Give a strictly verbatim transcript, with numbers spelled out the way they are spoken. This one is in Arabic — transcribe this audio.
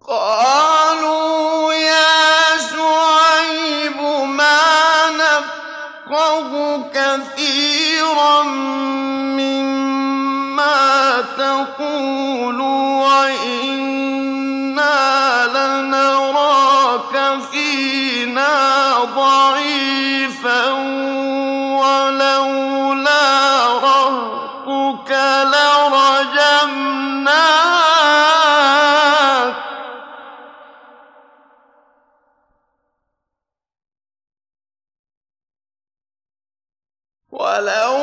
قَالُوا يَا شُعَيْبُ مَا نَفْقَهُ كَثِيرًا مِّمَّا تَقُولُ وَإِنَّا لَنَرَاكَ فِينَا ضَعِيفًا وَلَوْلَا رَهْطُكَ لَرَجَمْنَاكَ ولو